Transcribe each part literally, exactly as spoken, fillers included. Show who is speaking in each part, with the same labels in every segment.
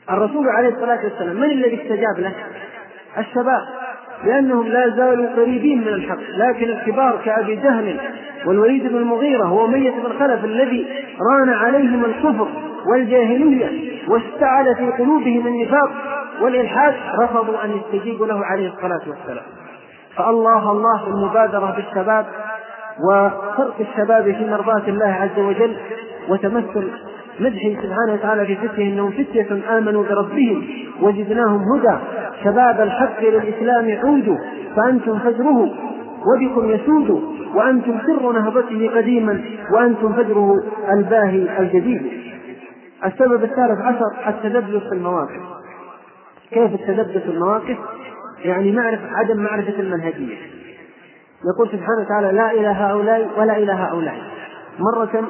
Speaker 1: الرسول عليه الصلاة والسلام من الذي استجاب له؟ الشباب، لأنهم لا زالوا قريبين من الحق، لكن الكبار كأبي جهل والوليد بن المغيرة وأمية بن خلف الذي ران عليهم الكفر والجاهلية واشتعل في قلوبهم النفاق والإلحاد رفضوا أن يستجيبوا له عليه الصلاة والسلام. فالله الله المبادرة بالشباب وخلق الشباب في مرضاة الله عز وجل، وتمثل مدحه سبحانه وتعالى في فتيه إنهم فتية آمنوا بربهم وزدناهم هدى، شباب الحق للإسلام عودوا فأنتم فجره وبكم يسود، وأنتم سر نهضته قديما وأنتم فجره الباهي الجديد. السبب الثالث عشر التدبس في المواقف. كيف التدبس في المواقف؟ يعني معرفة عدم معرفة المنهجية. يقول سبحانه وتعالى لا إله هؤلاء ولا إله هؤلاء، مرة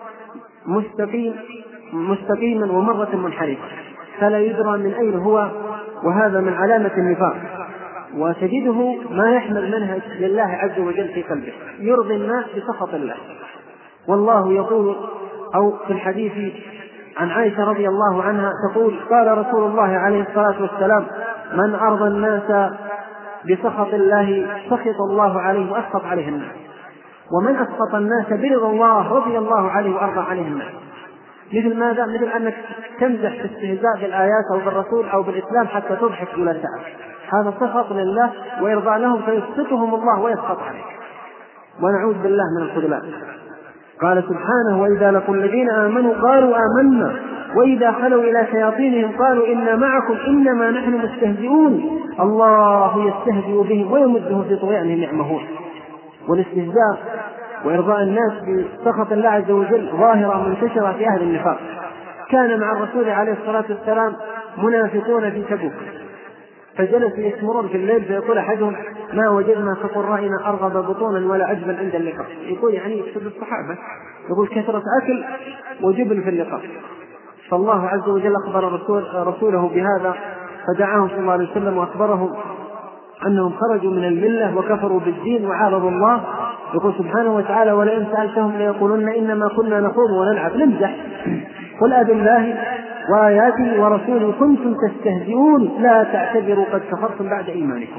Speaker 1: مستقيم مستقيما ومرة منحرفة، فلا يدرى من أين هو، وهذا من علامة النفاق. وتجده ما يحمل منهج لله عز وجل في قلبه، يرضي الناس بسخط الله. والله يقول أو في الحديث عن عائشة رضي الله عنها تقول قال رسول الله عليه الصلاة والسلام من أرضى الناس بسخط الله سخط الله عليه وأسخط عليه الناس، ومن أسخط الناس برضا الله رضي الله عليه وأرضى عليه الناس. مثل ماذا؟ مثل أنك تمزح في استهزاء بالآيات أو بالرسول أو بالإسلام حتى تضحك ولا تعب، هذا سخط لله وإرضاء لهم فيسخطهم الله ويسخط عليك، ونعوذ بالله من الخذلان. قال سبحانه وإذا لقوا الذين آمنوا قالوا آمنا وإذا خلوا إلى شياطينهم قالوا إنا معكم إنما نحن مستهزئون الله يستهزئ بهم ويمدهم في طغيانهم يعمهون. والاستهزاء وإرضاء الناس بسخط الله عز وجل ظاهرة منتشرة في أهل النفاق. كان مع الرسول عليه الصلاة والسلام منافقون في تبوك، فجلسوا يسمرون في الليل فيقول أحدهم ما وجدنا كقرائنا أرغب بطونا ولا عجبا عند اللقاء. يقول يعني يقصد الصحابة، يقول كثرة أكل وجبن في اللقاء. فالله عز وجل أخبر رسول رسوله بهذا فدعاهم صلى الله عليه وسلم وأخبرهم أنهم خرجوا من الملة وكفروا بالدين وعارضوا الله. يقول سبحانه وتعالى ولئن سألتهم ليقولن إنما كنا نخوض ونلعب نمزح قل أبالله وآياته ورسوله كنتم تستهزئون لا تعتذروا قد كفرتم بعد إيمانكم.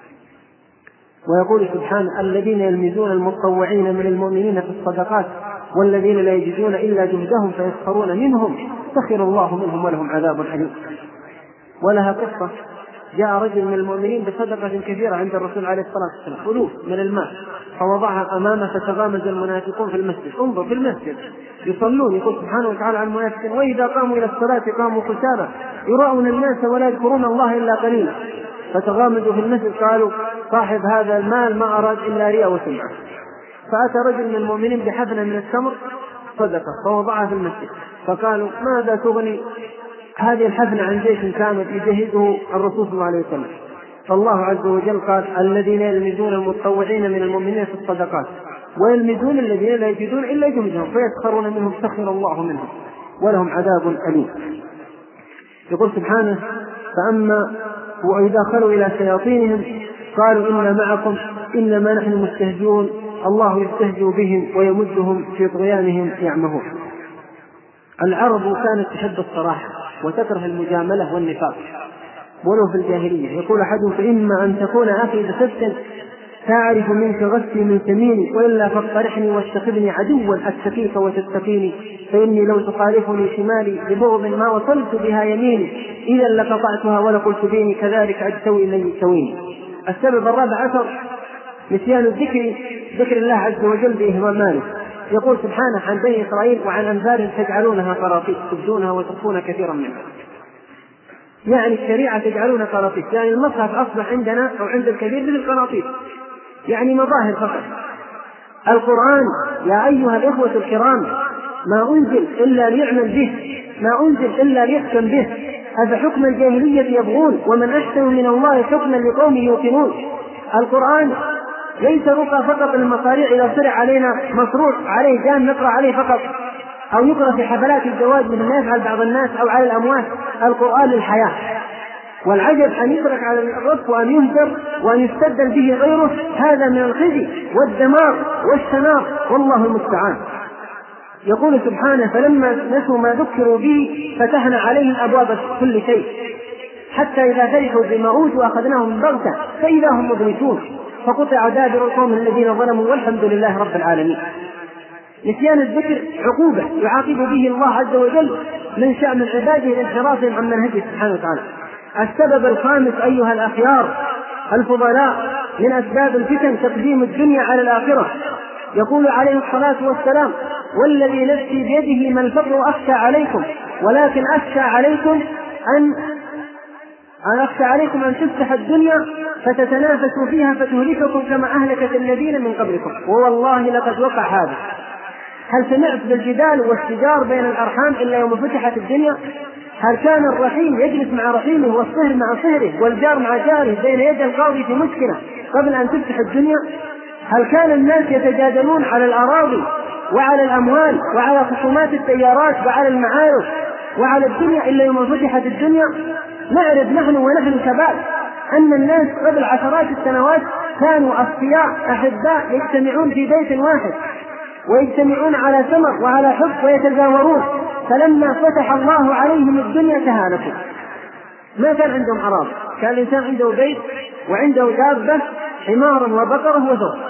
Speaker 1: ويقول سبحانه الذين يلمزون المتطوعين من المؤمنين في الصدقات والذين لا يجدون إلا جهدهم فيسخرون منهم سخر الله منهم ولهم عذاب أليم. ولها قصة، جاء رجل من المؤمنين بصدقة كثيرة عند الرسول عليه الصلاة والسلام ألوف من المال فوضعها أمامه فتغامز المنافقون في المسجد. انظر في المسجد يصلون، يقول سبحانه وتعالى عن المنافقين وإذا قاموا إلى الصلاة قاموا كسالى يراؤون الناس ولا يذكرون الله إلا قليلا. فتغامزوا في المسجد قالوا صاحب هذا المال ما أراد إلا رياء وسمعة. فأتى رجل من المؤمنين بحفنة من التمر صدقة فوضعها في المسجد، فقالوا ماذا تغني هذه الحفنة عن جيش كامل يجهزه الرسول صلى الله عليه وسلم؟ فالله عز وجل قال الذين يلمزون المتطوعين من المؤمنين في الصدقات ويلمزون الذين لا يجدون إلا جهدهم فيسخرون منهم سخر الله منهم ولهم عذاب أليم. يقول سبحانه فأما وإذا خلوا إلى شياطينهم قالوا إنا معكم إنما نحن مستهزئون الله يستهزئ بهم ويمدهم في طغيانهم يعمهون. العرب كانت تحب الصراحة وتكره المجاملة والنفاق ولو في الجاهلية. يقول أحدهم فإما أن تكون أخي بصدق تعرف منك غثي من سميني وإلا فاقترحني واتخذني عدوا أتقيك وتتقيني فإني لو تخالفني شمالي ببغض ما وصلت بها يميني إذا لقطعتها ولقلت بيني كذلك أجتوي من يسويني. السبب الرابع عشر نسيان الذكر ذكر الله عز وجل بإهماله. يقول سبحانه عن بني إسرائيل وعن أنفال تجعلونها قراطيس تبدونها وتخفون كثيرا منها. يعني الشريعة تجعلونها قراطيس، يعني المصحف أصبح عندنا أو عند الكثير من القراطيس يعني مظاهر فقط. القرآن يا أيها الإخوة الكرام ما أنزل إلا ليعمل به، ما أنزل إلا ليحكم به، أفحكم الجاهلية يبغون ومن أحسن من الله حكما لقوم يوقنون. القرآن ليس رقى فقط المصاريع إذا صرع علينا مصروع عليه جان نقرأ عليه فقط أو يقرأ في حفلات الزواج مثل ما يفعل بعض الناس أو على الأموات. القرآن للحياة، والعجب أن يترك على الرف وأن يهجر وأن يستبدل به غيره، هذا من الخزي والدمار والشنار والله المستعان. يقول سبحانه: فلما نسوا ما ذكروا به فتحنا عليهم أبواب كل شيء حتى إذا فرحوا بما أوتوا أخذناهم بغتة فإذا هم مبلسون فقطع دابر القوم الذين ظلموا والحمد لله رب العالمين. نسيان الذكر عقوبة يعاقب به الله عز وجل من شأن عباده الانحرافهم عن منهجه سبحانه وتعالى. السبب الخامس أيها الأخيار الفضلاء من أسباب الفتن تقديم الدنيا على الآخرة. يقول عليه الصلاة والسلام: والذي نفسي بيده ما الفقر أخشى عليكم ولكن أخشى عليكم أن أن أخشى عليكم أن تفتح الدنيا فتتنافسوا فيها فتهلككم كما أهلكت الذين من قبلكم، ووالله لقد وقع هذا. هل سمعت بالجدال والشجار بين الأرحام إلا يوم فتحت الدنيا؟ هل كان الرحيم يجلس مع رحيمه والصهر مع صهره والجار مع جاره بين يدي القاضي في مشكلة قبل أن تفتح الدنيا؟ هل كان الناس يتجادلون على الأراضي وعلى الأموال وعلى خصومات السيارات وعلى المعارف وعلى الدنيا إلا يوم فتحت الدنيا؟ نعرف نحن ونحن شباب أن الناس قبل عشرات السنوات كانوا أصفياء أحباء يجتمعون في بيت واحد ويجتمعون على سمر وعلى حب ويتزاورون، فلما فتح الله عليهم الدنيا تهالكوا. ما كان عندهم أراضي، كان الإنسان عنده بيت وعنده دابة حمارا وبقرة وثور،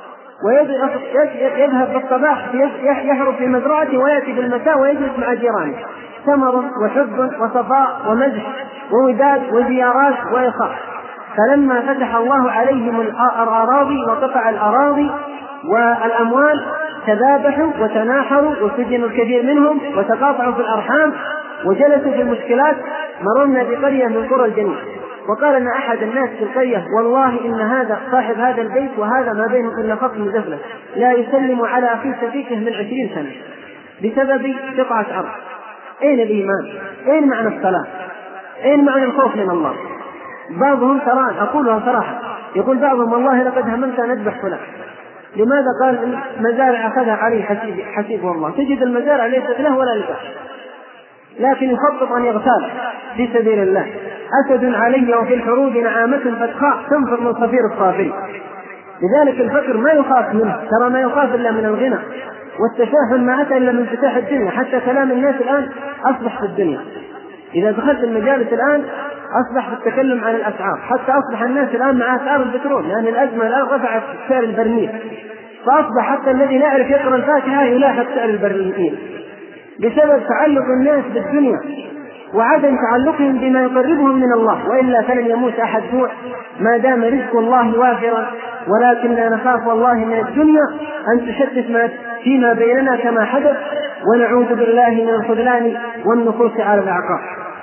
Speaker 1: ويذهب بالصباح يحرث في مزرعته ويأتي بالمساء ويجلس مع جيرانه، ثمر وحب وصفاء ومزح ووداد وزيارات وإخاء. فلما فتح الله عليهم الأراضي وقطع الأراضي والأموال تذابحوا وتناحروا وسجنوا الكثير منهم وتقاطعوا في الأرحام وجلسوا في المشكلات. مررنا بقرية من قرى الجنوب وقال لنا أحد الناس في القرية: والله إن هذا صاحب هذا البيت وهذا ما بينه إلا فقط مزفلة لا يسلم على أخيه شقيقه من عشرين سنة بسبب قطعة أرض. أين الإيمان؟ أين معنى الصلاة؟ أين معنى الخوف من الله؟ بعضهم ترى أقولها صراحة يقول بعضهم: والله لقد هممت أن أذبح فلان. لماذا؟ قال: المزارع أخذها عليه حسيب حسيبه الله. تجد المزارع ليست له ولا لك، لكن يخطط أن يغتال في سبيل الله. أسد علي وفي الحروب نعامة فتخاء تنفر من صفير الصافري. لذلك الفقر ما يخاف منه، ترى ما يخاف إلا من الغنى، والتشاحن ما أتى إلا من فتاح الدنيا. حتى كلام الناس الآن أصبح في الدنيا، إذا دخلت المجالس الآن أصبح التكلم عن الأسعار، حتى أصبح الناس الآن مع أسعار البترول لأن الأزمة الآن رفعت سعر البرميل، فأصبح حتى الذي لا يعرف يقرأ الفاتحة يلاحظ سعر البرميل بسبب تعلق الناس بالدنيا وعدم تعلقهم بما يقربهم من الله. وإلا فلن يموت أحد جوع ما دام رزق الله وافرا، ولكننا نخاف والله من الدنيا أن تشتت ما فيما بيننا كما حدث، ونعوذ بالله من الخذلان والنفوس على الأعقاب.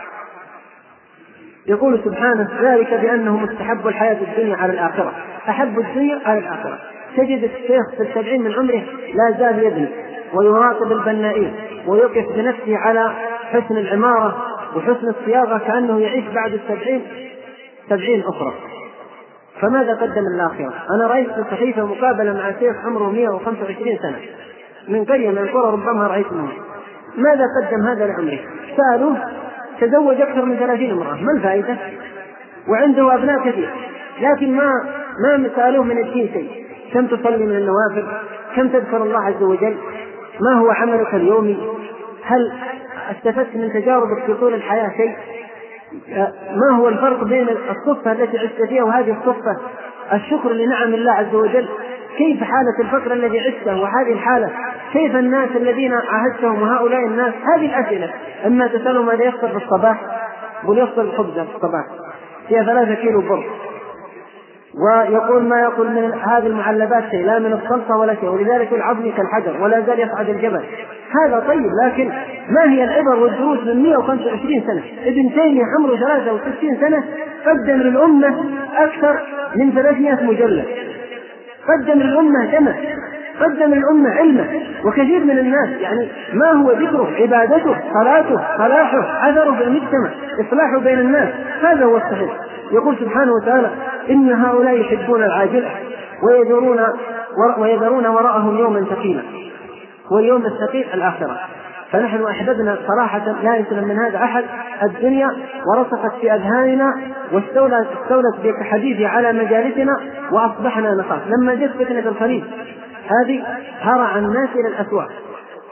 Speaker 1: يقول سبحانه: ذلك بأنهم استحبوا الحياة الدنيا على الآخرة، أحبوا الدنيا على الآخرة. تجد الشيخ في السبعين من عمره لا زال يبني ويراقب البنائين ويقف بنفسه على حسن العمارة وحسن الصياغة كأنه يعيش بعد السبعين سبعين أخرى. فماذا قدم الآخرة؟ أنا رأيت في الصحيفة مقابلة مع شيخ عمره مئة وخمسة وعشرين سنة من قرية من القرى ربما رأيت منه. ماذا قدم هذا لعمره؟ سألوه: تزوج أكثر من ثلاثين امرأة، ما الفائدة؟ وعنده أبناء كثير، لكن ما ما سألوه من الدين شيء. كم تصلي من النوافل؟ كم تذكر الله عز وجل؟ ما هو عملك اليومي؟ هل استفدت من تجاربك في طول الحياة شيء؟ ما هو الفرق بين الصفة التي عشت فيها وهذه الصفة؟ الشكر لنعم الله عز وجل. كيف حالة الفقر الذي عشته وهذه الحالة؟ كيف الناس الذين عاهدتهم وهؤلاء الناس؟ هذه الأسئلة. أما تسألوا ماذا يفطر في الصباح؟ يقول يفطر الخبز في الصباح فيها ثلاثة كيلو بر، ويقول ما يقول من هذه المعلبات شيء، لا من الصلصة ولا شيء، ولذلك العظم كالحجر ولا زال يصعد الجبل. هذا طيب، لكن ما هي العبر والدروس من مئة وخمسة وعشرين سنة؟ ابن تيمية عمره ثلاثة وستين سنة قدم للأمة أكثر من ثلاثمائة مجلد، قدم للأمة دمه، قدم للأمة علمه. وكثير من الناس يعني ما هو ذكره؟ عبادته، صلاته، صلاحه، أثره في المجتمع، إصلاحه بين الناس. هذا هو الصحيح. يقول سبحانه وتعالى: إن هؤلاء يحبون العاجلة ويذرون ويذرون وراءهم يوما ثقيلا، واليوم الثقيل الآخرة. فنحن أحببنا صراحة لا يسلم من هذا أحد الدنيا، ورسخت في أذهاننا واستولت استولت بحديثها على مجالسنا، وأصبحنا نخاف. لما جت فتنة الخليج هذه هرع الناس إلى الأسواق،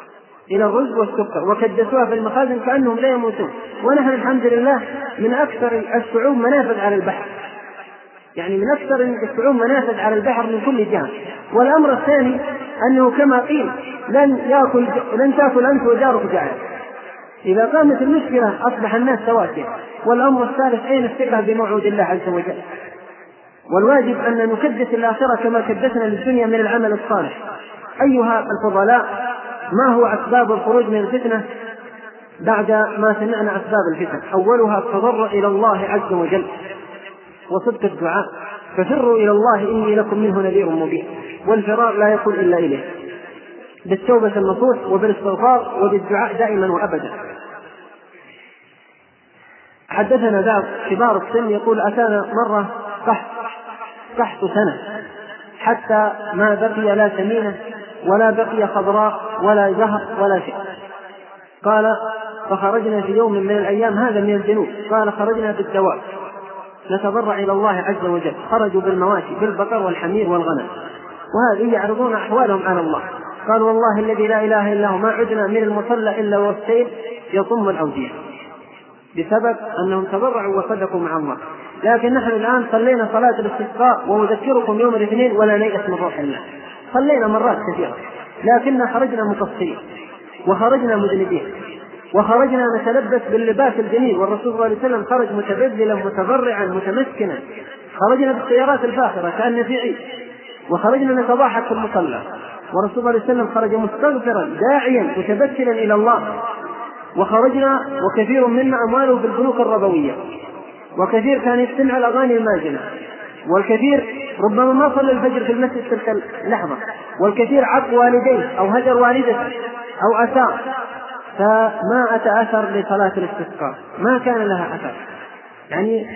Speaker 1: إلى الرز والسكر وكدسوها في المخازن كأنهم لا يموتون. ونحن الحمد لله من أكثر الشعوب منافذ على البحر، يعني من أكثر الشعوب منافذ على البحر من كل جهة. والأمر الثاني أنه كما قيل لن يأكل لن تأكل أنت وجارك جائع. إذا قامت المشكلة أصبح الناس سواسية. والأمر الثالث أين الثقة بموعود الله عز وجل؟ والواجب أن نكدس الآخرة كما كدسنا للدنيا من العمل الصالح. أيها الفضلاء، ما هو أسباب الخروج من الفتنة بعد ما سمعنا أسباب الفتن؟ أولها التضرع إلى الله عز وجل وصدق الدعاء، ففروا إلى الله إني لكم منه نذير مبين. والفرار لا يكون إلا إليه، بالتوبة النصوح وبالاستغفار وبالدعاء دائما وأبدا. حدثنا بعض كبار السن يقول أتانا مرة قحط قحط سنة حتى ما بقي لا ثمينة ولا بقي خضراء ولا زهر ولا شيء. قال فخرجنا في يوم من الأيام، هذا من الجنوب، قال خرجنا بالدواب نتضرع إلى الله عز وجل. خرجوا بالمواشي بالبقر والحمير والغنم، وهذه يعرضون أحوالهم على الله. قال والله الذي لا إله إلا هو ما عدنا من المصلى إلا والسيل يطم الأودية، بسبب أنهم تضرعوا وصدقوا مع الله. لكن نحن الآن صلينا صلاة الاستسقاء وأذكركم يوم الاثنين ولا نيأس من روح الله، صلينا مرات كثيرة، لكن خرجنا مقصرين وخرجنا مذنبين وخرجنا نتلبس باللباس الجميل، والرسول صلى الله عليه وسلم خرج متبذلا متضرعا متمسكنا. خرجنا بالسيارات الفاخرة كأن في عيد، وخرجنا نتضاحك في المصلى، والرسول صلى الله عليه وسلم خرج مستغفرا داعيا متبتلا إلى الله. وخرجنا وكثير منا أمواله في البنوك الربوية، وكثير كان يستمع الأغاني الماجنة، والكثير ربما ما صلى الفجر في المسجد تلك اللحظة، والكثير عق والديه أو هجر والدته أو أساء، فما أتى أثر لصلاة الاستسقاء، ما كان لها أثر. يعني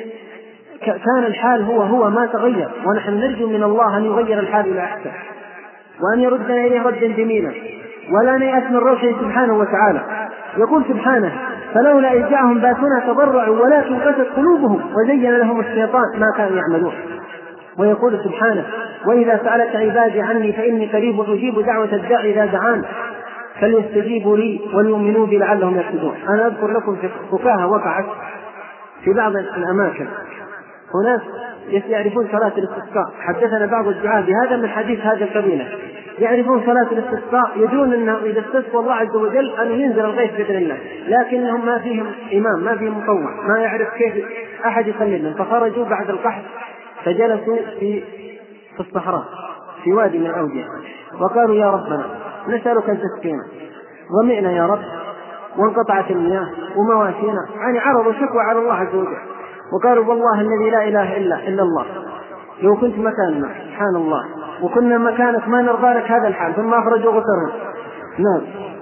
Speaker 1: كان الحال هو هو ما تغير، ونحن نرجو من الله أن يغير الحال إلى أحسن وأن يردنا إليه ردا جميلا، ولا نيأس من روحه سبحانه وتعالى. يقول سبحانه فلولا إذ جاءهم باسنا تضرعوا ولكن قست قلوبهم وزين لهم الشيطان ما كانوا يعملون. ويقول سبحانه وإذا سألك عبادي عني فإني قريب أجيب دعوة الداعي إذا دعان فليستجيبوا لي وليؤمنوا بي لعلهم يرشدون. أنا أذكر لكم فكاهة وقعت في بعض الأماكن، هناك يعرفون صلاة الاستسقاء، حدثنا بعض الدعاة بهذا من حديث هذا القبيلة، يعرفون صلاة الاستسقاء، يدرون أنه إذا استسقى الله عز وجل أن ينزل الغيث بإذن الله، لكنهم ما فيهم إمام، ما فيهم مطوع، ما يعرف كيف أحد يصلي لهم، فخرجوا بعد القحط فجلسوا في في الصحراء في وادي من الأودية وقالوا يا ربنا نسألك أن تسقينا، ظمئنا يا رب وانقطعت المياه ومواشينا، يعني عرضوا شكوى على الله عز وجل. وقالوا والله الذي لا إله إلا إلا الله لو كنت مكاننا سبحان الله وكنا مكانك ما نرضى لك هذا الحال. ثم أخرجوا غسرهم، نعم،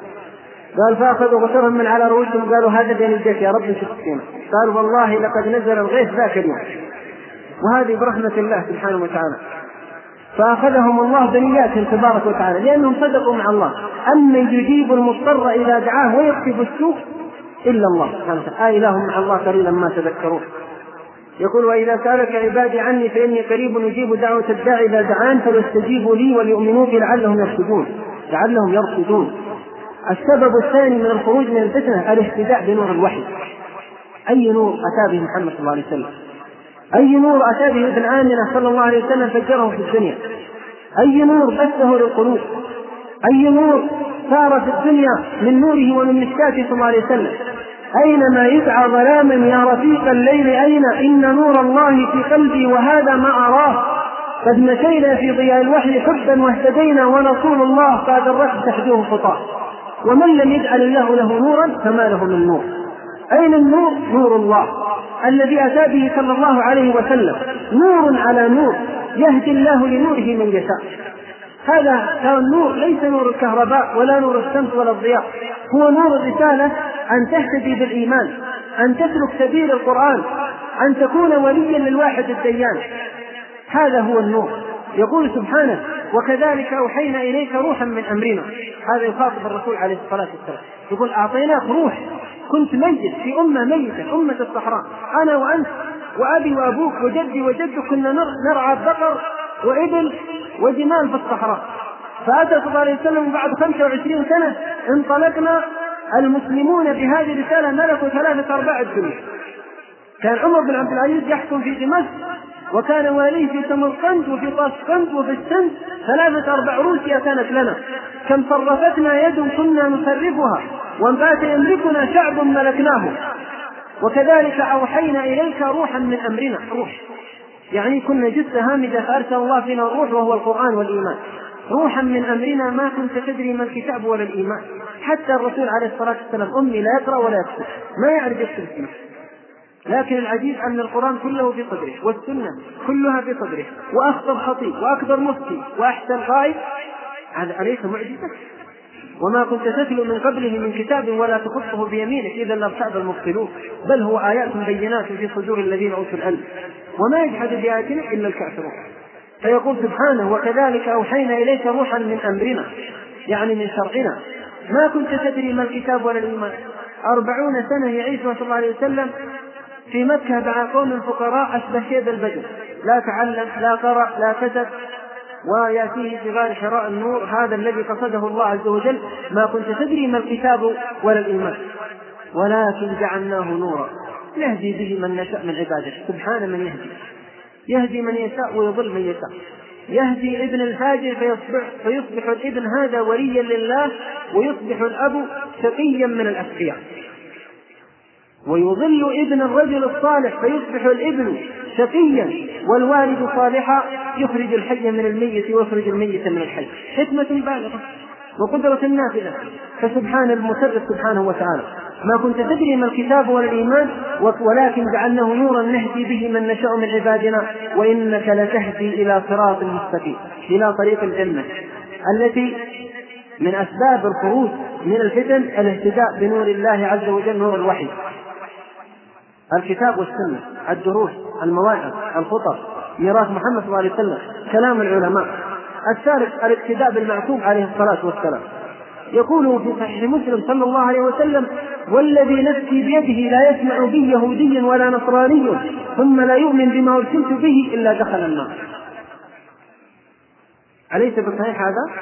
Speaker 1: قال فأخذوا غسرهم من على رؤوسهم قالوا هذا بين الجيش يا رب تسقينا. قالوا والله لقد نزل الغيث ذاك اليوم، وهذه برحمة الله سبحانه وتعالى. فأخذهم الله بنياتهم تبارك وتعالى لأنهم صدقوا مع الله. أمن يجيب المضطر إذا دعاه ويكشف السوء إلا الله سبحانه وتعالى، آه إله مع الله قليلا ما تذكرون. يقول وإذا سألك عبادي عني فإني قريب أجيب دعوة الداعي إذا دعان فليستجيبوا لي وليؤمنوا بي لعلهم يرشدون لعلهم يرشدون. السبب الثاني من الخروج من الفتنة الاهتداء بنور الوحي. أي نور أتى به محمد صلى الله عليه وسلم؟ أي نور أتى به ابن آمنة صلى الله عليه وسلم فجره في الدنيا؟ أي نور بثه للقلوب؟ أي نور صار في الدنيا من نوره ومن مشكاته صلى الله عليه وسلم؟ أينما يدعى ظلاما يا رفيق الليل أين إن نور الله في قلبي وهذا ما أراه قد مشينا في ضياء الوحي حبا واهتدينا ورسول الله قاد الرشد تحديه خطاه ومن لم يجعل الله له نورا فما له من نور. أين النور؟ نور الله الذي أتى به صلى الله عليه وسلم، نور على نور يهدي الله لنوره من يشاء. هذا النور ليس نور الكهرباء ولا نور الشمس ولا الضياء، هو نور الرسالة، أن تهتدي بالإيمان، أن تسلك سبيل القرآن، أن تكون وليا للواحد الديان. هذا هو النور. يقول سبحانه وكذلك أوحينا إليك روحا من أمرنا. هذا يخاطب الرسول عليه الصلاة والسلام، يقول أعطيناك روح، كنت ميت في أمة ميتة أمة الصحراء، أنا وأنت وأبي وأبوك وجدي وجدك كنا نرعى بقر وإبل وجمال في الصحراء، فأتى صلى الله عليه وسلم بعد خمسة وعشرين سنة انطلقنا المسلمون بهذه الرسالة ملكوا ثلاثة أرباع الدنيا. كان عمر بن عبد العزيز يحكم في دمشق، وكان واليه في سمرقند وفي طاشقند وفي السند، ثلاثة أرباع روسيا كانت لنا. كم صرفتنا يد كنا نصرفها، وانبات يملكنا شعب ملكناه. وكذلك أوحينا إليك روحا من أمرنا، روح يعني كنا جثة هامدة فأرسل الله فينا الروح وهو القرآن والإيمان. روحا من أمرنا ما كنت تدري ما الكتاب ولا الإيمان. حتى الرسول عليه الصلاة والسلام أمي لا يقرأ ولا يكتب، ما يعرف يكتب اسمه، لكن العجيب أن القرآن كله في صدره، والسنة كلها في صدره، وأخطب خطيب وأكبر مفتي وأحسن قائد. هذا أليس معجزة؟ وما كنت تتلو من قبله من كتاب ولا تخطه بيمينك إذا لارتاب المبطلون، بل هو آيات بينات في صدور الذين أوتوا العلم، وما يجحد بآياتنا إلا الكافرون. فيقول سبحانه: وكذلك أوحينا إليك روحا من أمرنا، يعني من شرعنا، ما كنت تدري ما الكتاب ولا الإيمان. أربعون سنة يعيش صلى الله عليه وسلم في مكة مع قوم فقراء أشبه شيب البدر، لا تعلم لا قرأ لا كتب، ويأتيه في غار حراء النور، هذا الذي قصده الله عز وجل. ما كنت تدري ما الكتاب ولا الإيمان ولكن جعلناه نورا نهدي به من نشاء من عباده. سبحان من يهدي، يهدي من يشاء ويضل من يشاء. يهدي ابن الفاجر فيصبح, فيصبح الابن هذا وليا لله، ويصبح الأب شقيا من الأشقياء. ويضل ابن الرجل الصالح فيصبح الابن شقيا والوالد صالحا، يخرج الحي من الميت ويخرج الميت من الحي. حكمة بالغة وقدرة نافذة. فسبحان المسرف سبحانه وتعالى. ما كنت تدري ما الكتاب ولا الإيمان ولكن جعلناه نورا نهدي به من نشاء من عبادنا وإنك لتهدي إلى صراط مستقيم، إلى طريق الجنة التي من أسباب الخروج من الفتن الاهتداء بنور الله عز وجل، نور الوحي، الكتاب والسنة، الدروس، المواعظ، الخطب، ميراث محمد صلى الله عليه وسلم، كلام العلماء. الثالث الاقتداء بالمعصوم عليه الصلاة والسلام. يقول في صحيح مسلم صلى الله عليه وسلم: والذي نفسي بيده لا يسمع بي يهودي ولا نصراني ثم لا يؤمن بما أرسلت به إلا دخل النار. أليس بصحيح هذا؟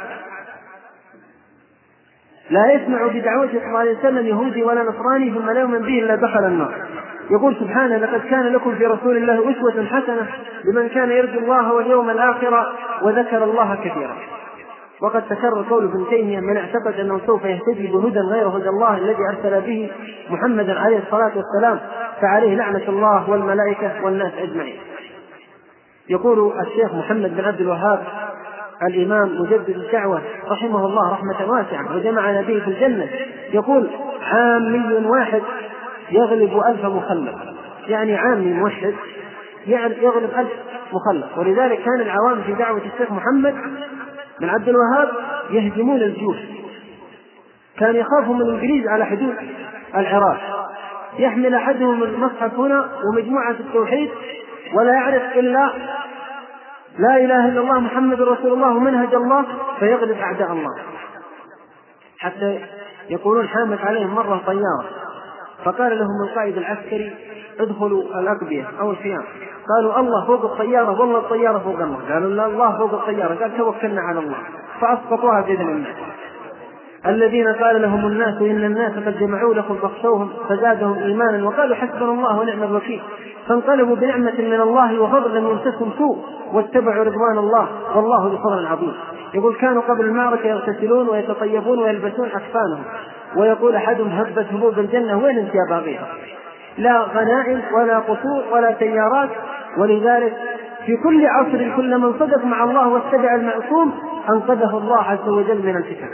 Speaker 1: لا يسمع بدعوته صلى الله عليه وسلم يهودي ولا نصراني ثم لا يؤمن به إلا دخل النار. يقول سبحانه: لقد كان لكم في رسول الله أسوة حسنة لمن كان يرجو الله واليوم الآخر وذكر الله كثيرا. وقد تكرر قول ابن تيمية: من اعتقد أنه سوف يهتدي بهدى غير هدى الله الذي أرسل به محمدا عليه الصلاة والسلام فعليه لعنة الله والملائكة والناس أجمعين. يقول الشيخ محمد بن عبد الوهاب الإمام مجدد الدعوة رحمه الله رحمة واسعة وجمعنا به في الجنة، يقول: عامي واحد يغلب ألف مخلف، يعني عامي موحد يغلب ألف مخلف. ولذلك كان العوام في دعوة الشيخ محمد بن عبد الوهاب يهجمون الجيوش، كان يخافوا من الإنجليز على حدود العراق، يحمل أحدهم المصحف هنا ومجموعة التوحيد ولا يعرف إلا لا إله إلا الله محمد رسول الله ومنهج الله، فيغلب أعداء الله. حتى يقولون حامت عليهم مرة طيارة فقال لهم القائد العسكري: ادخلوا الأقبية أو الخيام. قالوا: الله فوق الطيارة، والله الطيارة فوق الله. قالوا: لا، الله فوق الطيارة. قال: توكلنا على الله، فأسقطوها بإذن الله. الذين قال لهم الناس إن الناس قد جمعوا لكم فاخشوهم فزادهم إيمانا وقالوا حسبنا الله ونعم الوكيل، فانقلبوا بنعمة من الله وفضل لم يمسسهم سوء واتبعوا رضوان الله والله ذو فضل عظيم. يقول: كانوا قبل المعركة يغتسلون ويتطيبون ويلبسون أكفانهم، ويقول أحدهم: هبت هبوب الجنة وين انت يا باغيها؟ لا غنائم ولا قصور ولا تيارات. ولذلك في كل عصر كل من صدق مع الله واتبع المعصوم أنقذه الله عز وجل من الفتن.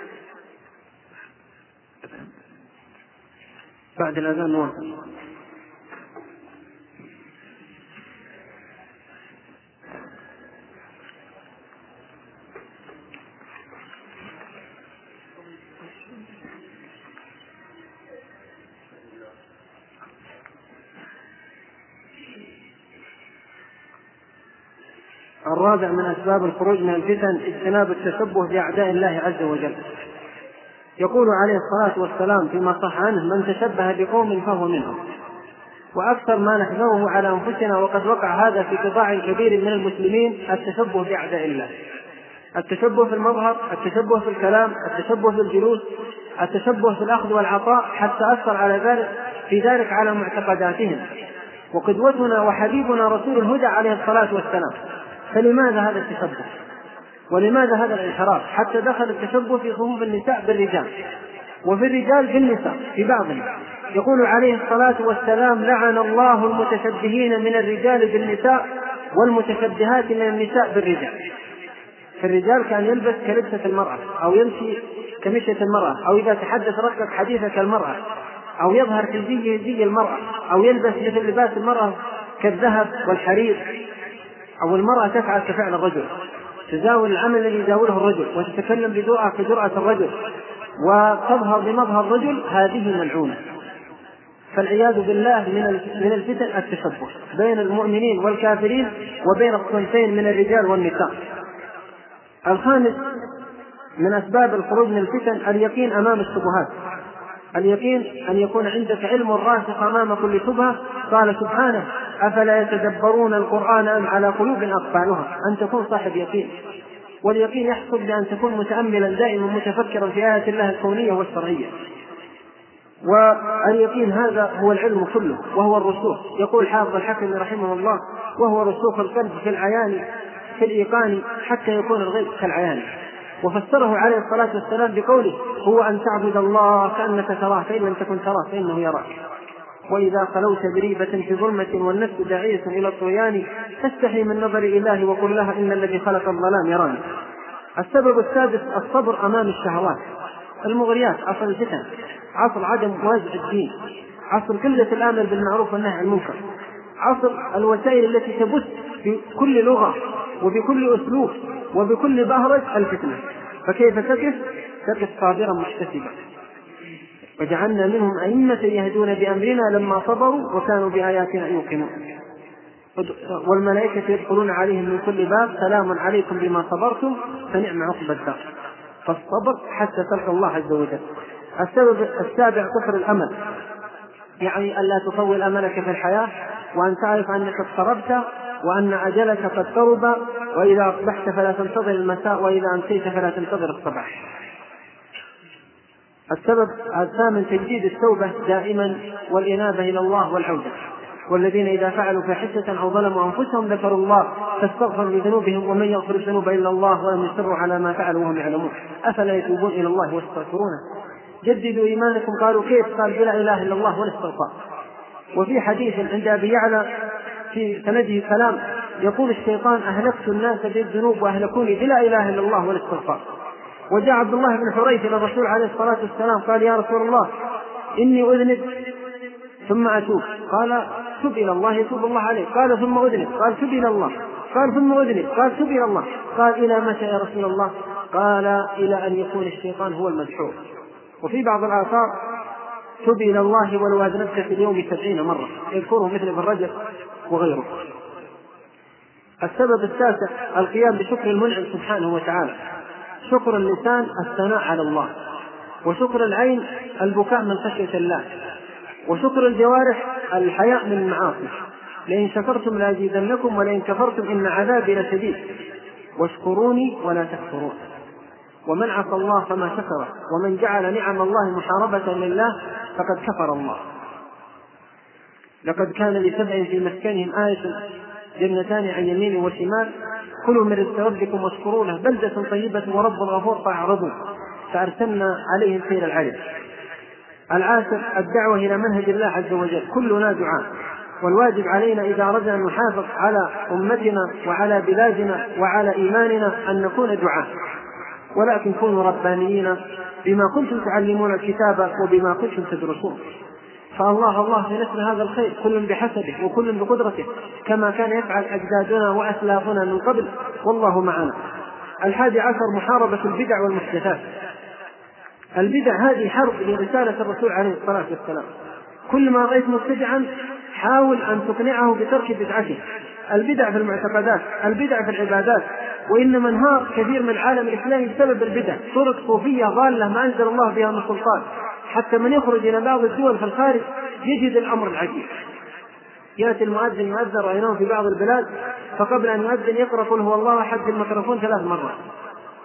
Speaker 1: بعد الأذان نواصل. الرابع من أسباب الخروج من الفتن اجتناب التشبه بأعداء الله عز وجل. يقول عليه الصلاة والسلام فيما صح عنه: من تشبه بقوم فهو منهم. وأكثر ما نحذره على أنفسنا وقد وقع هذا في قطاع كبير من المسلمين التشبه بأعداء الله، التشبه في المظهر، التشبه في الكلام، التشبه في الجلوس، التشبه في الأخذ والعطاء حتى أثر على ذلك في ذلك على معتقداتهم. وقدوتنا وحبيبنا رسول الهدى عليه الصلاة والسلام، فلماذا هذا التشبه؟ ولماذا هذا الانحراف حتى دخل التشبه في صفوف النساء بالرجال وفي الرجال بالنساء في بعضهم؟ يقول عليه الصلاة والسلام: لعن الله المتشبهين من الرجال بالنساء والمتشبهات من النساء بالرجال. فالرجال كان يلبس كلبسة المرأة، أو يمشي كمشية المرأة، أو إذا تحدث ركب حديثة كالمرأة، أو يظهر في زي زي المرأة، أو يلبس مثل لباس المرأة كالذهب والحرير، أو المرأة تفعل كفعل الرجل، تزاول العمل الذي يزاوله الرجل، وتتكلم بجرأة كجرأة الرجل، وتظهر بمظهر الرجل، هذه ملعونة. فالعياذ بالله من الفتن التشبه بين المؤمنين والكافرين وبين الصنفين من الرجال والنساء. الخامس من أسباب الخروج من الفتن اليقين أمام الشبهات. اليقين أن يكون عندك علم راسخ أمام كل شبهة. قال سبحانه: أفلا يتدبرون القرآن أم على قلوب أقفالها. أن تكون صاحب يقين، واليقين يحصل بأن تكون متأملا دائما متفكرا في آيات الله الكونية والشرعية. واليقين هذا هو العلم كله، وهو الرسوخ. يقول حافظ الحكم رحمه الله: وهو رسوخ القلب في العيان في الإيقان حتى يكون الغيب كالعيان. وفسره عليه الصلاة والسلام بقوله: هو أن تعبد الله كأنك تراه فإن لم تكن تراه فإنه يراك. وإذا خلوت بريبة في ظلمة والنفس داعية إلى الطغيان فاستحي من نظر إله وقل لها إن الذي خلق الظلام يراني. السبب السادس الصبر أمام الشهوات المغريات. عصر الفتن، عصر عدم وازع الدين، عصر قلة الآمر بالمعروف والنهي عن المنكر، عصر الوسائل التي تبث بكل لغة وبكل أسلوب وبكل بهرج الفتنة. فكيف تقف؟ تقف صابرا محتسبا. وجعلنا منهم أئمة يهدون بأمرنا لما صبروا وكانوا بآياتنا يوقنون. والملائكة يدخلون عليهم من كل باب سلام عليكم بما صبرتم فنعم عقبى الدار. فالصبر حتى تلقى الله عز وجل. السبب السابع كفر الأمل، يعني ألا تطول أملك في الحياة، وأن تعرف أنك اقتربت وأن أجلك قد قرب، وإذا أصبحت فلا تنتظر المساء وإذا أمسيت فلا تنتظر الصباح. السبب الثامن تجديد التوبة دائما والإنابة إلى الله والعودة. والذين إذا فعلوا فاحشة أو ظلموا أنفسهم ذكروا الله فاستغفروا لذنوبهم ومن يغفر الذنوب إلا الله ولم يصروا على ما فعلوا وهم يعلمون أفلا يتوبون إلى الله واستغفرونه. جددوا إيمانكم. قالوا كيف؟ قال بلا إله إلا الله والاستغفار. وفي حديث عند أبي يعلى في سنده كلام يقول الشيطان: أهلكت الناس بالذنوب وأهلكوني بلا إله إلا الله والاستغفار. وجاء عبد الله بن حريث إلى الرسول عليه الصلاة والسلام قال: يا رسول الله إني أذنب ثم أتوب. قال: تب إلى الله يتوب الله عليه. قال: ثم أذنب. قال: تب إلى الله. قال: ثم أذنب. قال: تب إلى الله. قال: إلى متى يا رسول الله؟ قال: إلى أن يكون الشيطان هو المدحور. وفي بعض الآثار: تب إلى الله ولو أذنبت في اليوم سبعين مرة، يذكره مثل ابن رجب وغيره. السبب التاسع القيام بشكر المنعم سبحانه وتعالى. شكر اللسان الثناء على الله، وشكر العين البكاء من خشية الله، وشكر الجوارح الحياء من المعاصي. لئن شكرتم لأزيدنكم ولئن كفرتم إن عذابي لشديد. واشكروني ولا تكفرون. ومن عصى الله فما شكر ومن جعل نعم الله محاربة لله فقد كفر الله. لقد كان لسبع في مسكنهم آية جنتان عن يمين وشمال كلوا من رزق ربكم واشكروا له بلدة طيبة ورب غفور فأعرضوا فأرسلنا عليهم سيل العرم. العاشر الدعوة إلى منهج الله عز وجل. كلنا دعاء، والواجب علينا إذا أردنا أن نحافظ على أمتنا وعلى بلادنا وعلى إيماننا أن نكون دعاء، ولكن كونوا ربانيين بما كنتم تعلمون الكتاب وبما كنتم تدرسون. فالله الله في نشر هذا الخير كل بحسبه وكل بقدرته كما كان يفعل أجدادنا وأسلافنا من قبل والله معنا. الحادي عشر محاربة البدع والمحدثات. البدع هذه حرب لرسالة الرسول عليه الصلاة والسلام. كل ما رأيت مبتدعا حاول أن تقنعه بترك بدعته. البدع في المعتقدات، البدع في العبادات. وإنما انهار كثير من العالم الإسلامي بسبب البدع، طرق صوفية ضالة ما أنزل الله بها من سلطان، حتى من يخرج إلى بعض الدول في الخارج يجد الأمر العجيب. يأتي المؤذن يؤذن رأيناه في بعض البلاد فقبل أن يؤذن يقرأ قل هو الله أحد في الميكروفون ثلاث مرات.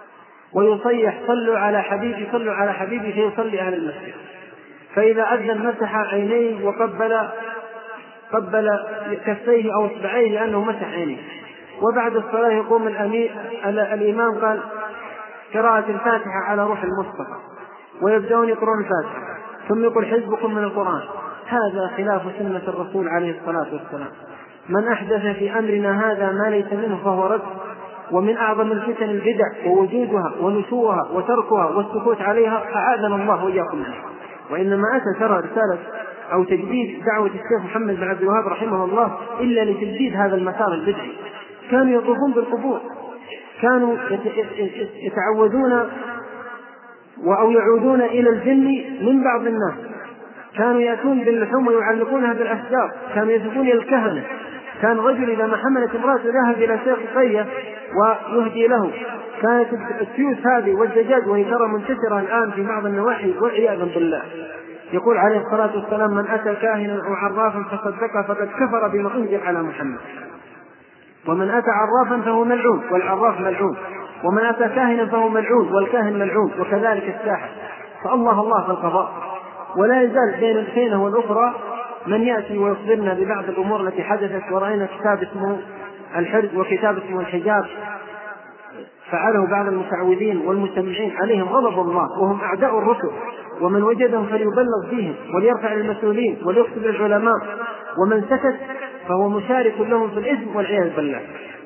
Speaker 1: ويصيح صلوا على حبيبي صلوا على حبيبي فيصلي أهل المسجد. فإذا أذن مسح عينيه وقبل قبل كفيه أو إصبعيه لأنه مسح عينيه. وبعد الصلاة يقوم الإمام قال قراءة الفاتحة على روح المصطفى، ويبدأون يقرؤون الفاتحة ثم يقول حزبكم من القرآن. هذا خلاف سنة الرسول عليه الصلاة والسلام. من أحدث في أمرنا هذا ما ليس منه فهو رد. ومن أعظم الفتن البدع ووجودها ونشورها وتركها والسكوت عليها، أعاذنا الله وإياكم منها. وإنما أتى ترى رسالة أو تجديد دعوة الشيخ محمد بن عبد الوهاب رحمه الله إلا لتجديد هذا المسار البدعي. كانوا يطوفون بالقبور، كانوا يتعودون أو يعودون إلى الجن من بعض الناس، كانوا يأتون باللحوم ويعلقونها بالأشجار، كانوا يذهبون إلى الكهنة. كان رجل إذا ما حملت امرأة ذهب إلى شيخ قرية ويهدي له. كانت السيوس هذه والدجاج وهي ترى منتشرة الآن في بعض النواحي والعياذ بالله. يقول عليه الصلاة والسلام من أتى كاهنا أو عرافا فصدقه فقد كفر بما أنزل على محمد. ومن أتى عرافا فهو ملعون والعراف ملعون، ومن أتى كاهنا فهو ملعون والكاهن ملعون، وكذلك الساحر. فالله الله في القضاء. ولا يزال بين الحينة والأخرى من يأتي ويخبرنا ببعض الأمور التي حدثت. ورأينا كتاب اسمه الحرز وكتاب اسمه الحجاب فعله بعض المتعوذين والمستمعين عليهم غضب الله وهم أعداء الرسل. ومن وجدهم فليبلغ فيهم وليرفع المسؤولين وليخطب العلماء، ومن سكت فهو مشارك لهم في الإثم والعياذ بالله.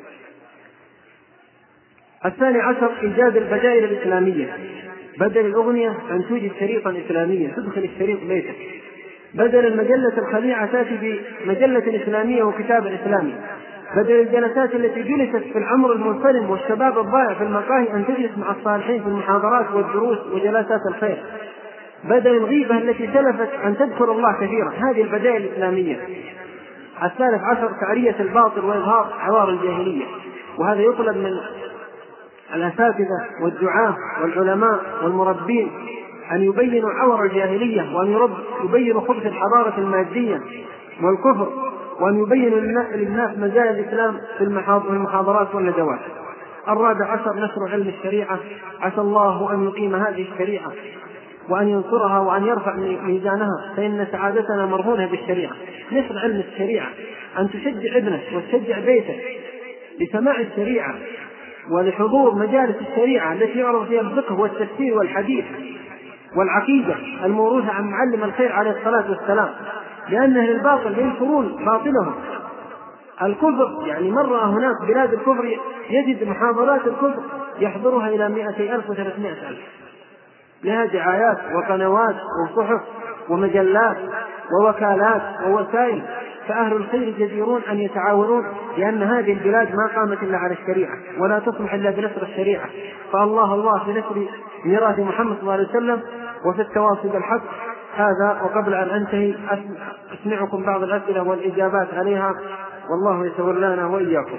Speaker 1: الثاني عشر إيجاد البدائل الإسلامية. بدل الأغنية أن توجد شريطا إسلاميا تدخل الشريط بيتك، بدل المجلة الخليعة تأتي بمجلة إسلامية وكتاب إسلامي، بدل الجلسات التي جلست في العمر المنصرم والشباب الضائع في المقاهي أن تجلس مع الصالحين في المحاضرات والدروس وجلسات الخير، بدل الغيبة التي تلفت أن تذكر الله كثيرا. هذه البدائل الإسلامية. الثالث عشر تعرية الباطل وإظهار عوار الجاهلية. وهذا يطلب من الأساتذة والدعاة والعلماء والمربين أن يبينوا عور الجاهلية، وأن يبينوا خبث الحضارة المادية والكفر، وأن يبينوا للناس مزايا الإسلام في المحاضرات والندوات. الرابع عشر نشر علم الشريعة. عسى الله أن يقيم هذه الشريعة وأن ينصرها وأن يرفع ميزانها، فإن سعادتنا مرهونة بالشريعة. نشر علم الشريعة، أن تشجع ابنك وتشجع بيتك لسماع الشريعة ولحضور مجالس الشريعة التي يعرض فيها الفقه والتفسير والحديث والعقيدة الموروثة عن معلم الخير عليه الصلاة والسلام، لأن أهل الباطل ينشرون باطلهم. الكفر يعني مرة هناك بلاد الكفر يجد محاضرات الكفر يحضرها إلى مئتي ألف وثلاثمائة ألف، لها دعايات وقنوات وصحف ومجلات ووكالات ووسائل. فأهل الخير جديرون أن يتعاونون، لأن هذه البلاد ما قامت إلا على الشريعة ولا تصلح إلا بنشر الشريعة. فالله الله في نشر ميراث محمد صلى الله عليه وسلم وفي التواصي بالحق. هذا، وقبل أن أنتهي أسمعكم بعض الأسئلة والإجابات عليها، والله يتولانا وإياكم.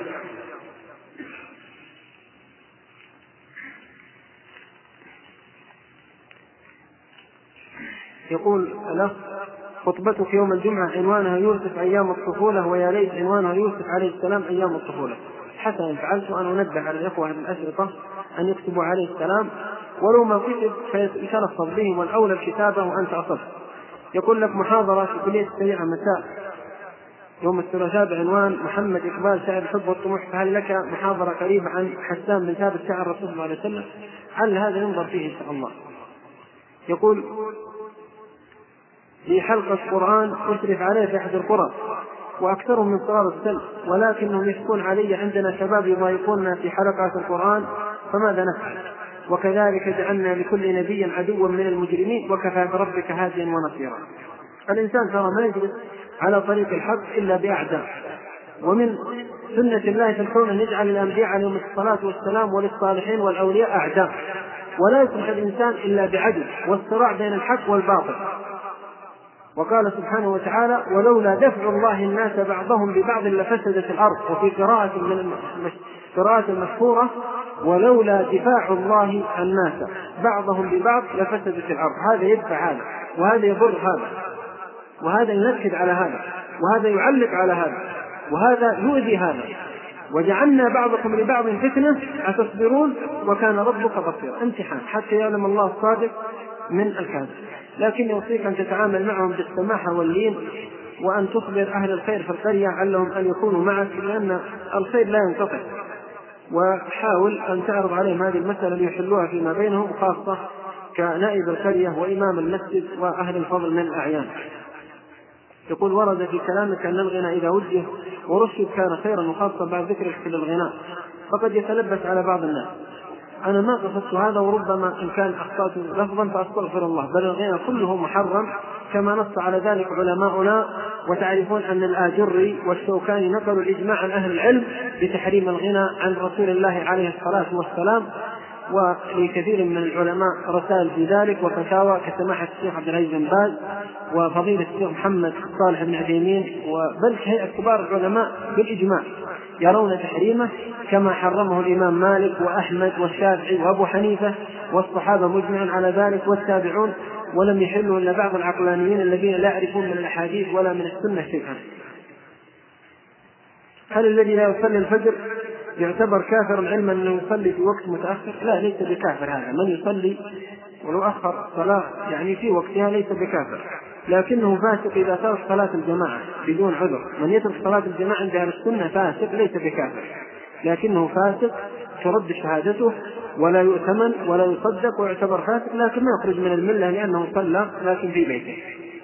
Speaker 1: يقول الأخ: خطبتك يوم الجمعة عنوانها يوسف أيام الطفولة، ويا ليت عنوانها يوسف عليه السلام أيام الطفولة. حسنا فعلت أن أنبه على الإخوة الأشرطة أن يكتبوا عليه السلام، ولو ما كتب فيتلفظ به، والأولى الكتابة وأنت أصف. يقول لك: محاضرة في كلية الشريعة مساء يوم الثلاثاء بعنوان محمد إقبال شاعر الحب والطموح، فهل لك محاضرة قريبة عن حسان بن ثابت شاعر الرسول صلى الله عليه وسلم؟ هل هذا ينظر فيه إن شاء الله. يقول: في حلقة قرآن أشرف عليه في أحد القرى وأكثرهم من صغار السن، ولكنهم يشكون علي عندنا شباب يضايقوننا في حلقات القرآن، فماذا نفعل؟ وكذلك جعلنا لكل نبي عدوا من المجرمين وكفى بربك هاديا ونصيرا. الإنسان ترى ما يجلس على طريق الحق إلا بأعداء، ومن سنة الله في الكون أن يجعل الأنبياء عليهم الصلاة والسلام وللصالحين والأولياء أعداء، ولا يصلح الإنسان إلا بعدل والصراع بين الحق والباطل. وقال سبحانه وتعالى: ولولا دفع الله الناس بعضهم ببعض لفسدت الأرض. وفي قراءة من القراءات المشهورة: ولولا دفاع الله الناس بعضهم ببعض لفسدت الأرض. هذا يدفع هذا، وهذا يضر هذا، وهذا ينكد على هذا، وهذا يعلق على هذا، وهذا يؤذي هذا. وجعلنا بعضكم لبعض فتنة أتصبرون وكان ربك بصيرا. امتحان حتى يعلم الله الصادق من الكاذب. لكن يوصيك أن تتعامل معهم بالسماحة واللين، وأن تصبر أهل الخير في القرية علهم أن يكونوا معك، لأن الخير لا ينقطع. وحاول أن تعرض عليهم هذه المسألة ليحلوها فيما بينهم، خاصة كنائب القرية وإمام المسجد وأهل الفضل من الأعيان. يقول: ورد في كلامك أن الغناء إذا وجه ورشد كان خيرا، وخاصة بعد ذكرك في الغناء فقد يتلبس على بعض الناس. أنا ما قصدت هذا، وربما إن كان أخطأت لفظا فأستغفر الله، بل الغناء كله محرم كما نص على ذلك علماؤنا. وتعرفون أن الآجري والشوكاني نقلوا الإجماع عن أهل العلم بتحريم الغناء عن رسول الله عليه الصلاة والسلام، ولكثير من العلماء رسائل في ذلك وفتاوى كسماحة الشيخ عبد العزيز بن باز وفضيلة الشيخ محمد صالح بن عثيمين، وبل هيئة كبار العلماء بالإجماع يرون تحريمه، كما حرمه الإمام مالك وأحمد والشافعي وأبو حنيفة والصحابة مجمعين على ذلك والتابعون، ولم يحلوا إلا بعض العقلانيين الذين لا يعرفون من الأحاديث ولا من السنة شيئا. هل الذي لا يصلي الفجر يعتبر كافرا علما أنه يصلي في وقت متأخر؟ لا، ليس بكافر. هذا من يصلي ولو أخر صلاة يعني في وقتها ليس بكافر، لكنه فاسق إذا ترك صلاة الجماعة بدون عذر. من يترك صلاة الجماعة عند أهل السنة فاسق ليس بكافر، لكنه فاسق ترد شهادته ولا يؤتمن ولا يصدق ويعتبر فاسق، لكن ما يخرج من الملة لأنه صلى لكن في بيته.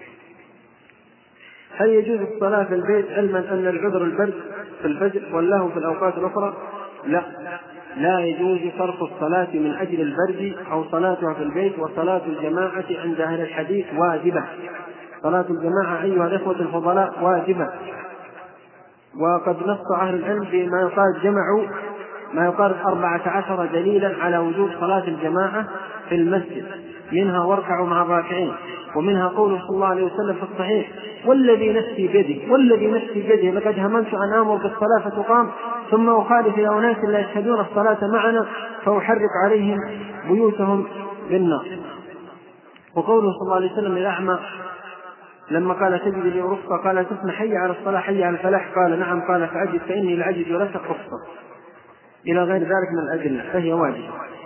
Speaker 1: هل يجوز الصلاة في البيت علما أن العذر البرد في الفجر والله في الأوقات الأخرى؟ لا، لا يجوز صرف الصلاة من أجل البرد أو صلاتها في البيت. وصلاة الجماعة عند أهل الحديث واجبة. صلاة الجماعة أيها الإخوة الفضلاء واجبة، وقد نص أهل العلم بما يقال جمعوا ما يقارب أربعة عشر دليلا على وجوب صلاة الجماعة في المسجد، منها واركعوا مع الراكعين، ومنها قوله صلى الله عليه وسلم في الصحيح: والذي نفسي بيده والذي نفسي بيده لقد هممت أن آمر بالصلاة فتقام ثم أخالف إلى أناس لا يشهدون الصلاة معنا فأحرق عليهم بيوتهم بالنار. وقوله صلى الله عليه وسلم للأعمى لما قال: تجد لي رفقة؟ قال: تسمى حي على الصلاة حي على الفلاح؟ قال: نعم. قال: فأجد فإني لأجد ولا رفقة، إلى غير ذلك من الأدلة، فهي واجبة.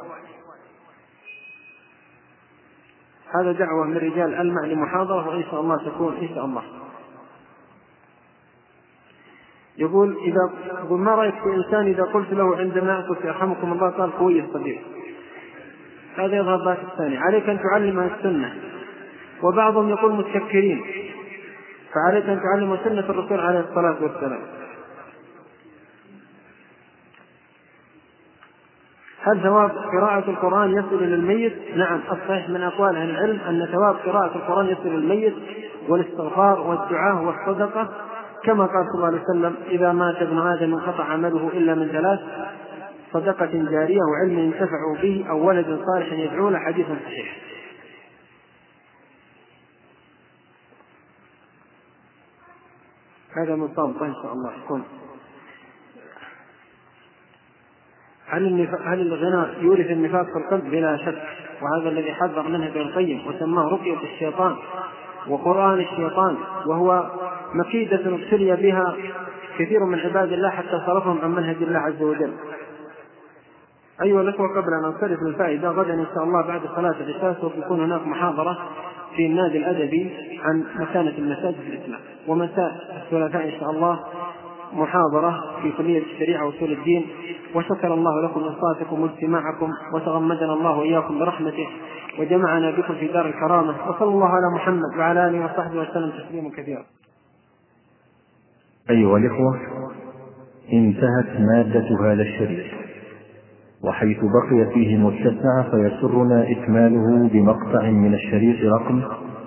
Speaker 1: هذا دعوة من رجال ألمع لمحاضرة، وإن شاء الله تكون إن شاء الله. يقول: إذا يقول ما رأيك في إنسان إذا قلت له عندما أكل يرحمكم الله قال كويس صديق؟ هذا يظهر ذات الثاني. عليك أن تعلمها السنة. وبعضهم يقول متشكرين، فعليك أن تعلم سنة الرسول عليه الصلاة والسلام. هل ثواب قراءة القرآن يصل إلى الميت؟ نعم، الصحيح من أقوال أهل العلم أن ثواب قراءة القرآن يصل إلى الميت، والاستغفار والدعاء والصدقة، كما قال صلى الله عليه وسلم: إذا مات ابن آدم انقطع عمله إلا من ثلاث: صدقة جارية وعلم ينتفع به أو ولد صالح يدعو له. حديث صحيح. هذا من صامت إن شاء الله يكون. هل هل الغناء يورث النفاق في القلب؟ بلا شك، وهذا الذي حذر منه ابن القيم وسماه رقية الشيطان وقرآن الشيطان، وهو مكيدة ابتلي بها كثير من عباد الله حتى صرفهم عن منهج الله عز وجل. أيها الأخوة، قبل أن ننصرف للفائدة، غدا إن شاء الله بعد صلاة العشاء سوف يكون هناك محاضرة في النادي الأدبي عن مكانة المساجد في الإسلام، ومساء الثلاثاء إن شاء الله محاضرة في كلية الشريعة وأصول الدين. وشكر الله لكم إنصاتكم واجتماعكم، وتغمدنا الله وإياكم برحمته، وجمعنا بكم في دار الكرامة، وصلى الله على محمد وعلى آله وصحبه وسلم تسليما كثيرا.
Speaker 2: أيها الإخوة، انتهت مادة هذا الشريط، وحيث بقي فيه متسع فيسرنا إكماله بمقطع من الشريط رقم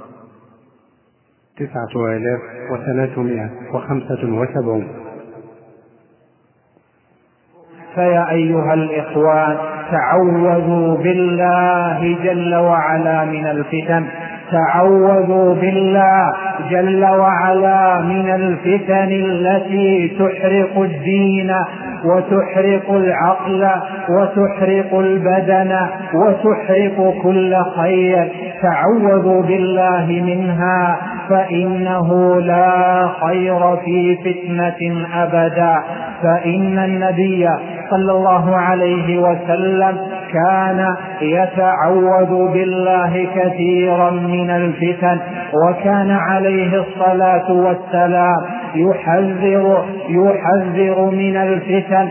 Speaker 3: تسعة آلاف وثلاثمائة وخمسة وسبعون.
Speaker 4: فيا أيها الإخوان، تعوذوا بالله جل وعلا من الفتن، تعوذوا بالله جل وعلا من الفتن التي تحرق الدين وتحرق العقل وتحرق البدن وتحرق كل خير، تعوذوا بالله منها فإنه لا خير في فتنة أبدا. فإن النبي صلى الله عليه وسلم كان يتعوذ بالله كثيرا من الفتن، وكان عليه الصلاة والسلام يحذر يحذر من الفتن.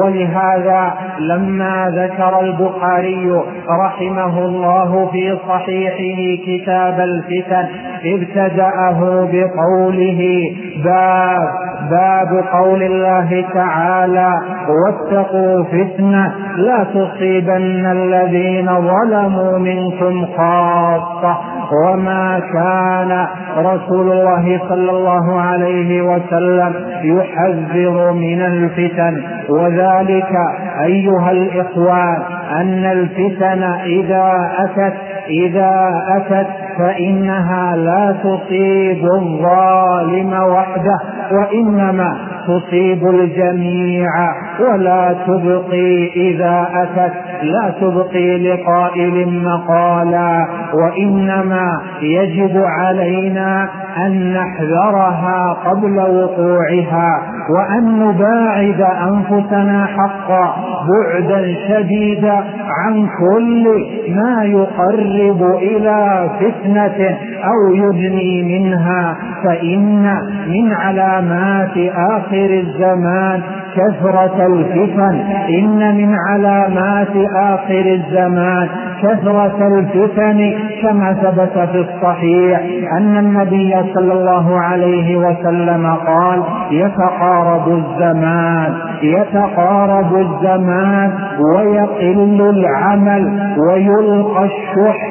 Speaker 4: ولهذا لما ذكر البخاري رحمه الله في صحيحه كتاب الفتن ابتدأه بقوله باب باب قول الله تعالى واتقوا فتنة لا تصيبن الذين ظلموا منكم خاصة. وما كان رسول الله صلى الله عليه وسلم يحذر من الفتن، وذلك أيها الإخوان أن الفتن إذا أتت إذا أتت فإنها لا تصيب الظالم وحده، وإنما تصيب الجميع، ولا تبقي إذا أتت لا تبقي لقائل مقالا، وإنما يجب علينا أن نحذرها قبل وقوعها، وأن نباعد أنفسنا حقا بعدا شديدا عن كل ما يقرب إلى فتنة أو يدني منها. فإن من علامات آخر الزمان كثرة الفتن إن من علامات آخر الزمان كثرة الفتن كما ثبت في الصحيح أن النبي صلى الله عليه وسلم قال يتقارب الزمان يتقارب الزمان ويقل العمل ويلقى الشح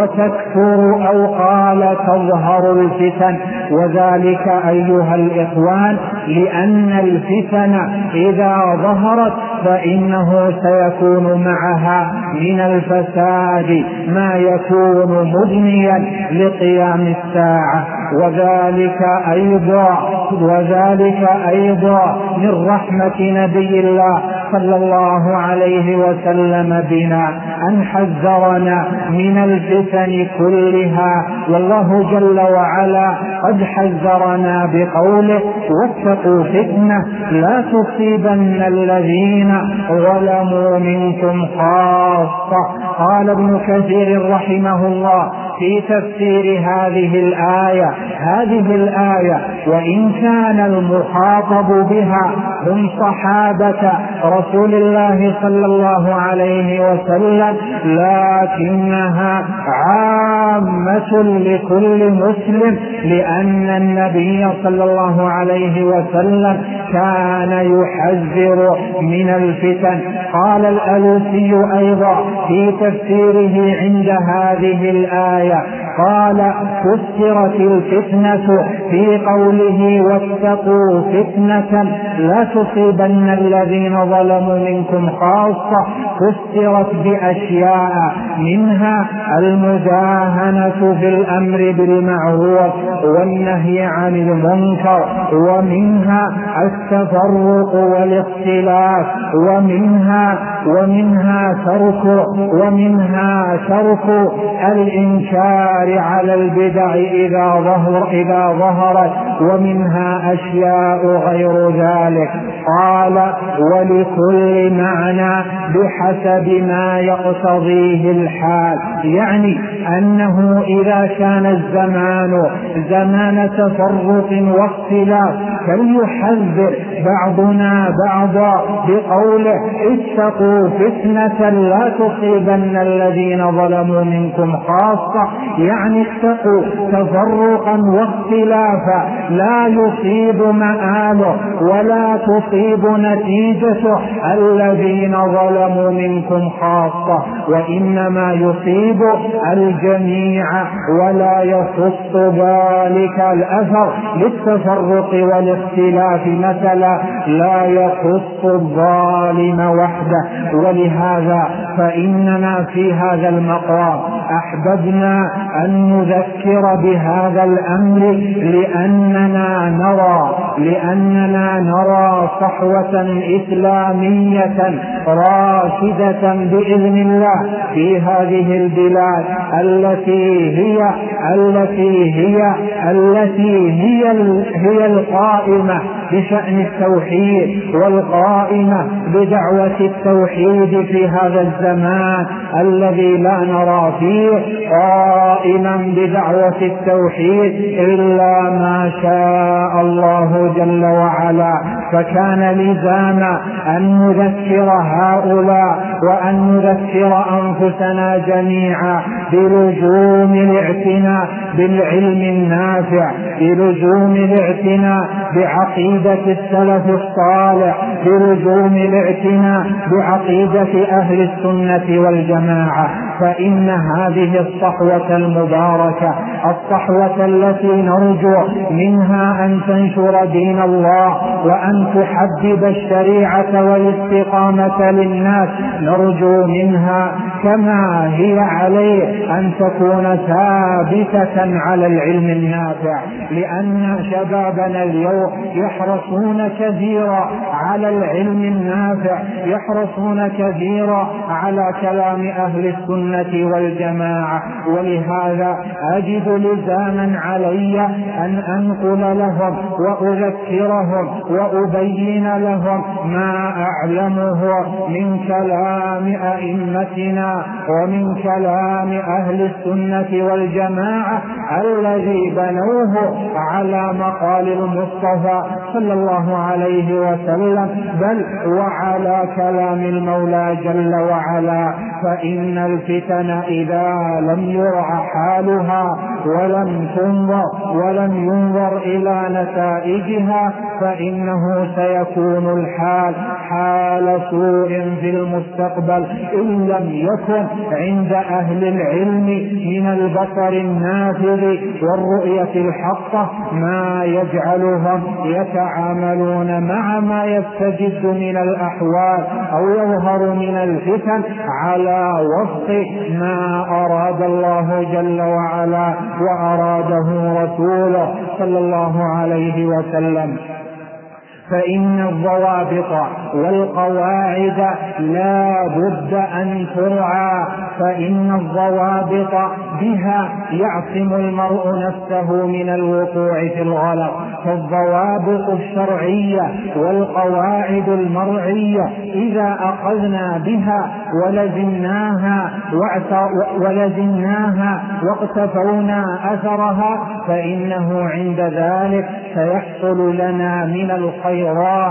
Speaker 4: وتكثر أو قال تظهر الفتن. وذلك أيها الإخوان لأن الفتن إذا ظهرت فإنه سيكون معها من الفساد ما يكون مبنيا لقيام الساعة. وذلك أيضا وذلك أيضا من رحمة نبي الله صلى الله عليه وسلم بنا أن حذرنا من الفتن كلها، والله جل وعلا قد حذرنا بقوله واتقوا فتنة لا تصيبن الذين ظلموا منكم خاصة. قال ابن كثير رحمه الله في تفسير هذه الآية هذه الآية وإن كان المخاطب بها هم صحابة رسول الله صلى الله عليه وسلم لكنها عامة لكل مسلم، لأن النبي صلى الله عليه وسلم كان يحذر من الفتن. قال الألوسي أيضا في تفسيره عند هذه الآية قال فسرت الفتنة في قوله واتقوا فتنة لا تصيبن الذين ظلموا منكم خاصة، فسرت بأشياء منها المداهنة في الأمر بالمعروف والنهي عن المنكر، ومنها التفرق والاختلاف، ومنها ومنها ترك ومنها ترك الإنكار على البدع إذا ظهر إذا ظهرت، ومنها أشياء غير ذلك. قال ولكل معنى بحسب ما يقتضيه الحال، يعني أنه إذا كان الزمان زمان تفرق واختلاف فليحذر بعضنا بعضا بقوله اتقوا فتنة لا تصيبن الذين ظلموا منكم خاصة، يعني اتقوا تفرقا واختلافا لا يصيب مآله ولا تصيب نتيجته الذين ظلموا منكم خاصة، وإنما يصيب الجميع ولا يخص ذلك الأثر للتفرق والاختلاف مثلا لا يخص الظالم وحده. ولهذا فإننا في هذا المقام أحببنا أن نذكر بهذا الأمر لأننا نرى لأننا نرى صحوة إسلامية راشدة بإذن الله في هذه البلاد التي هي التي هي التي هي هي القائمة بشأن التوحيد والقائمة بدعوة التوحيد في هذا الزمان الذي لا نرى فيه قائما بدعوة التوحيد إلا ما شاء الله جل وعلا. فكان لزاما أن نذكر هؤلاء وأن نذكر أنفسنا جميعا بلزوم الاعتناء بالعلم النافع، بلزوم الاعتناء بعقيدة السلف الصالح، بلزوم الاعتناء بعقيدة أهل السنة والجماعة. فإن هذه الصحوة المباركة، الصحوة التي نرجو منها أن تنشر دين الله وأن تحبب الشريعة والاستقامة للناس، نرجو منها كما هي عليه أن تكون ثابتة على العلم النافع، لأن شبابنا اليوم يحرصون كثيرا على العلم النافع، يحرصون كثيرا على كلام أهل السنة والجماعة. ولهذا أجد لزاما علي أن أنقل لهم وأذكرهم وأبين لهم ما أعلمه من كلام أئمتنا ومن كلام أهل السنة والجماعة الذي بنوه على مقال المصطفى صلى الله عليه وسلم، بل وعلى كلام المولى جل وعلا. فإن الفتن إذا لم يرعى حالها ولم تنظر ولم ينظر إلى نتائجها فإنه سيكون الحال حال سوء في المستقبل إن لم يكن عند أهل العلم من البصر النافذ والرؤية الحقة ما يجعلهم يتعاملون مع ما يستجد من الأحوال أو يظهر من الفتن على وفق ما أراد الله جل وعلا وأراده رسوله صلى الله عليه وسلم. فإن الضوابط والقواعد لا بد أن ترعى، فإن الضوابط بها يعصم المرء نفسه من الوقوع في الغلط. فالضوابط الشرعية والقواعد المرعية إذا أخذنا بها ولزمناها ولزمناها واقتفونا أثرها فإنه عند ذلك سيحصل لنا من الخير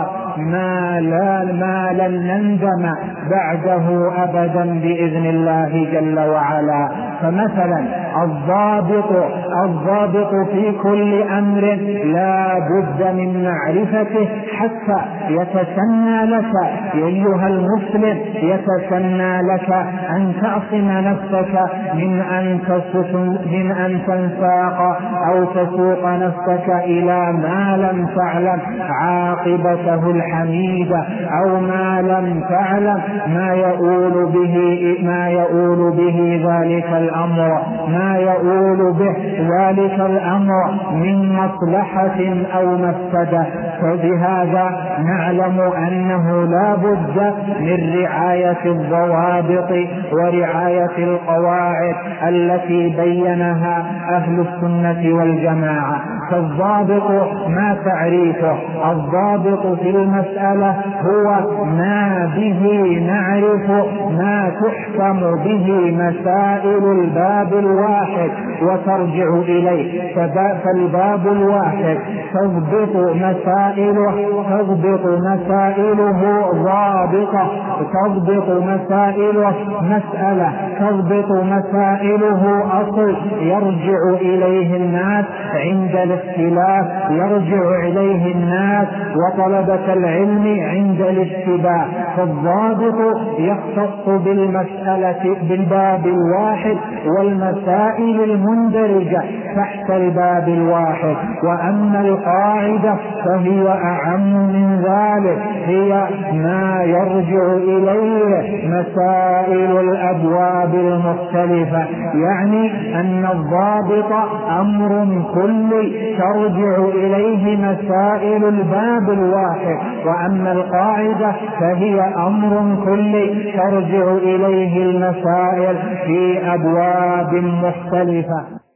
Speaker 4: ما لا ما لن نندم بعده أبدا بإذن الله جل وعلا. فمثلا الضابط الضابط في كل أمر لا بد من معرفته حتى يتسنى لك أيها المسلم يتسنى لك أن تعصم نفسك من أن من أن تنساق أو تسوق نفسك إلى ما لم تعلم عاقبته الحميدة أو ما لم تعلم ما يؤول به ما يؤول به ذلك الأمر ما يؤول به ذلك الأمر من مصلحة أو مفسدة. فبهذا نعلم أنه لا بد من رعاية الضوابط ورعاية القواعد التي بينها أهل السنة والجماعة. فالضابط ما تعريفه؟ الضابط في المسألة هو ما به نعرف ما تحكم به مسائل الباب الواحد وترجع إليه. فالباب الواحد تضبط مسائله تضبط مسائله ضابطة تضبط مسائله مسألة تضبط مسائله أصل يرجع إليه الناس عند الاختلاف، يرجع إليه الناس وطلبة العلم عند الاشتباه. فالضابط يختص بالمسألة بالباب الواحد والمسائل المندرجة تحت الباب الواحد. وأما القاعدة فهي أعم من ذلك، هي ما يرجع إليه مسائل الأبواب مختلفة، يعني أن الضابط أمر كلي ترجع إليه مسائل الباب الواحد، وأما القاعدة فهي أمر كلي ترجع إليه المسائل في أبواب مختلفة.